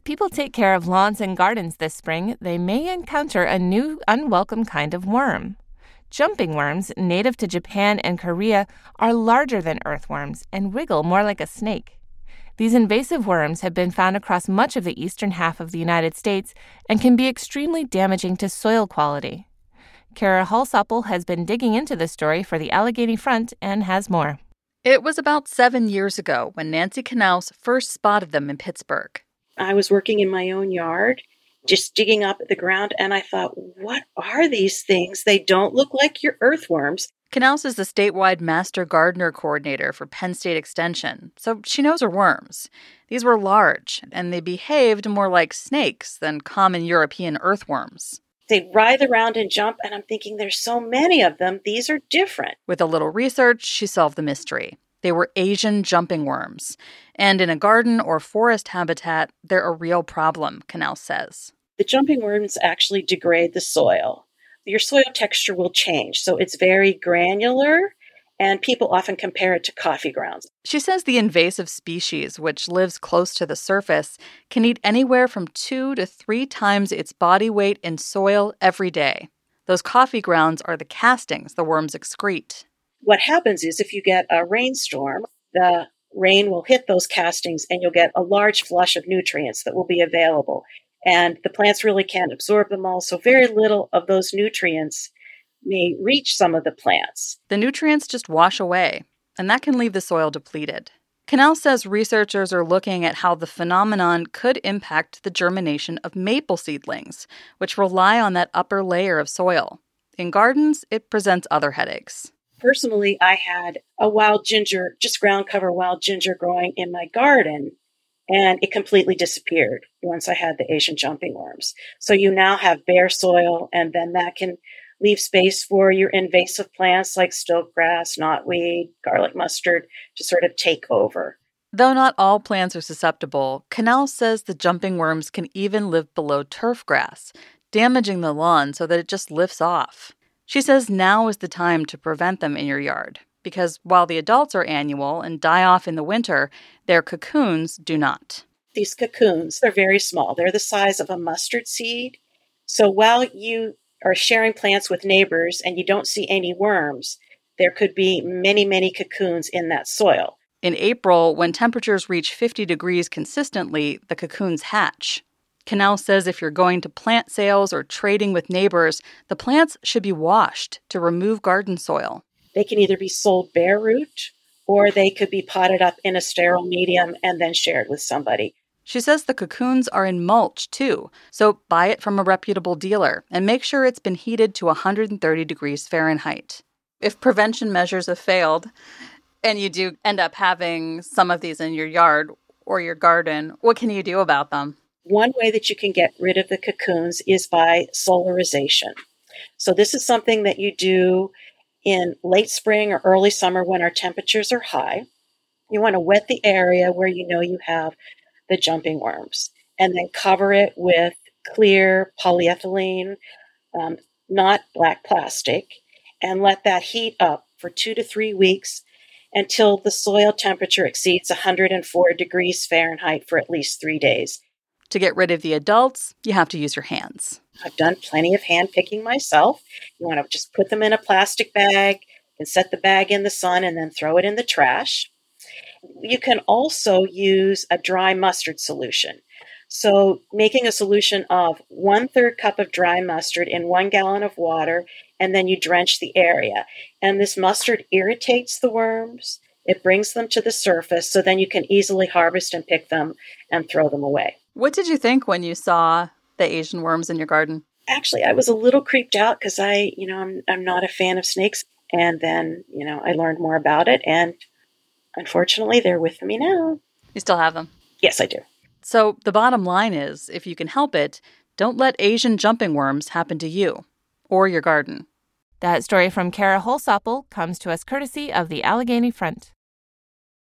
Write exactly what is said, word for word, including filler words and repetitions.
If people take care of lawns and gardens this spring, they may encounter a new, unwelcome kind of worm. Jumping worms, native to Japan and Korea, are larger than earthworms and wriggle more like a snake. These invasive worms have been found across much of the eastern half of the United States and can be extremely damaging to soil quality. Kara Hulshoppel has been digging into the story for the Allegheny Front and has more. It was about seven years ago when Nancy Knauss first spotted them in Pittsburgh. I was working in my own yard, just digging up at the ground, and I thought, what are these things? They don't look like your earthworms. Knauss is the statewide Master Gardener Coordinator for Penn State Extension, so she knows her worms. These were large, and they behaved more like snakes than common European earthworms. They writhe around and jump, and I'm thinking there's so many of them, these are different. With a little research, she solved the mystery. They were Asian jumping worms. And in a garden or forest habitat, they're a real problem, Knauss says. The jumping worms actually degrade the soil. Your soil texture will change, so it's very granular, and people often compare it to coffee grounds. She says the invasive species, which lives close to the surface, can eat anywhere from two to three times its body weight in soil every day. Those coffee grounds are the castings the worms excrete. What happens is if you get a rainstorm, the rain will hit those castings and you'll get a large flush of nutrients that will be available. And the plants really can't absorb them all, so very little of those nutrients may reach some of the plants. The nutrients just wash away, and that can leave the soil depleted. Knauss says researchers are looking at how the phenomenon could impact the germination of maple seedlings, which rely on that upper layer of soil. In gardens, it presents other headaches. Personally, I had a wild ginger, just ground cover wild ginger growing in my garden, and it completely disappeared once I had the Asian jumping worms. So you now have bare soil, and then that can leave space for your invasive plants like stiltgrass, knotweed, garlic mustard to sort of take over. Though not all plants are susceptible, Knauss says the jumping worms can even live below turf grass, damaging the lawn so that it just lifts off. She says now is the time to prevent them in your yard, because while the adults are annual and die off in the winter, their cocoons do not. These cocoons, they're very small. They're the size of a mustard seed. So while you are sharing plants with neighbors and you don't see any worms, there could be many, many cocoons in that soil. In April, when temperatures reach fifty degrees consistently, the cocoons hatch. Knauss says if you're going to plant sales or trading with neighbors, the plants should be washed to remove garden soil. They can either be sold bare root or they could be potted up in a sterile medium and then shared with somebody. She says the cocoons are in mulch, too, so buy it from a reputable dealer and make sure it's been heated to one hundred thirty degrees Fahrenheit. If prevention measures have failed and you do end up having some of these in your yard or your garden, what can you do about them? One way that you can get rid of the cocoons is by solarization. So this is something that you do in late spring or early summer when our temperatures are high. You want to wet the area where you know you have the jumping worms and then cover it with clear polyethylene, um, not black plastic, and let that heat up for two to three weeks until the soil temperature exceeds one hundred four degrees Fahrenheit for at least three days. To get rid of the adults, you have to use your hands. I've done plenty of hand picking myself. You want to just put them in a plastic bag and set the bag in the sun and then throw it in the trash. You can also use a dry mustard solution. So making a solution of one third cup of dry mustard in one gallon of water, and then you drench the area. And this mustard irritates the worms. It brings them to the surface, so then you can easily harvest and pick them and throw them away. What did you think when you saw the Asian worms in your garden? Actually, I was a little creeped out because I, you know, I'm I'm not a fan of snakes. And then, you know, I learned more about it, and unfortunately, they're with me now. You still have them? Yes, I do. So the bottom line is, if you can help it, don't let Asian jumping worms happen to you or your garden. That story from Kara Hulshoppel comes to us courtesy of the Allegheny Front.